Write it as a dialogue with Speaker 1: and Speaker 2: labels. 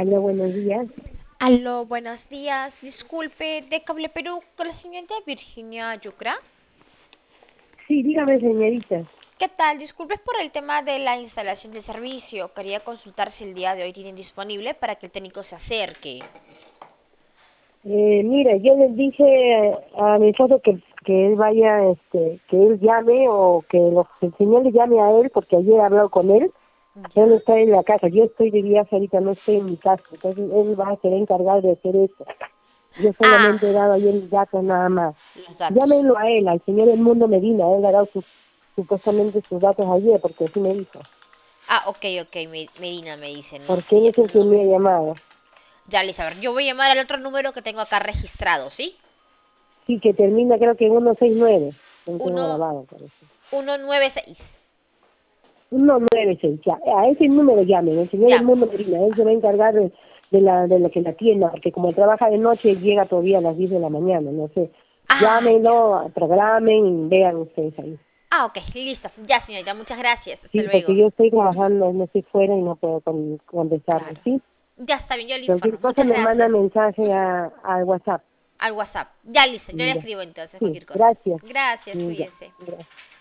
Speaker 1: Aló, buenos días.
Speaker 2: Aló, buenos días. Disculpe, de Cable Perú, con la señorita Virginia Yucra.
Speaker 1: Sí, dígame, señorita.
Speaker 2: ¿Qué tal? Disculpe por el tema de la instalación del servicio. Quería consultar si el día de hoy tienen disponible para que el técnico se acerque.
Speaker 1: Mira, yo les dije a mi esposo que él vaya, que él llame o que el señor le llame a él, porque ayer he hablado con él. Él
Speaker 2: ¿Ya?
Speaker 1: está en la casa, yo estoy de viaje ahorita, no estoy en mi casa, entonces él va a ser encargado de hacer eso. Yo
Speaker 2: Ah,
Speaker 1: solamente he dado ahí el dato nada más.
Speaker 2: los datos.
Speaker 1: Llámenlo a él, al señor del Mundo Medina, él ha dado supuestamente sus datos ayer, porque así me dijo,
Speaker 2: Ah, ok, ok, Medina me dice, ¿no?
Speaker 1: porque
Speaker 2: Sí,
Speaker 1: él
Speaker 2: ya
Speaker 1: es el que
Speaker 2: no.
Speaker 1: me ha llamado.
Speaker 2: Ya, Liz, a ver, yo voy a llamar al otro número que tengo acá registrado, ¿sí?
Speaker 1: Sí, que termina creo que en 169. No tengo
Speaker 2: Uno,
Speaker 1: grabado, parece.
Speaker 2: 196.
Speaker 1: 196, ya. A ese número llamen, el señor del
Speaker 2: Ya.
Speaker 1: mundo Medina, él se va a encargar de la que la atienda, porque como trabaja de noche, llega todavía a las 10 de la mañana, no sé.
Speaker 2: Ah, ya.
Speaker 1: Llámenlo, programen y vean ustedes ahí.
Speaker 2: Ah, ok, listo. Ya, señorita, muchas gracias. Hasta
Speaker 1: Sí, porque
Speaker 2: luego.
Speaker 1: yo estoy trabajando, no estoy fuera y no puedo contestarle,
Speaker 2: Claro.
Speaker 1: ¿sí?
Speaker 2: Ya está bien, yo le
Speaker 1: Cualquier
Speaker 2: informo.
Speaker 1: cosa
Speaker 2: Muchas
Speaker 1: me manda
Speaker 2: gracias.
Speaker 1: mensaje al WhatsApp.
Speaker 2: Al WhatsApp. Ya listo, yo le
Speaker 1: Ya.
Speaker 2: escribo entonces
Speaker 1: Sí,
Speaker 2: cualquier cosa.
Speaker 1: gracias.
Speaker 2: Gracias,
Speaker 1: Ya,
Speaker 2: cuídese.
Speaker 1: gracias.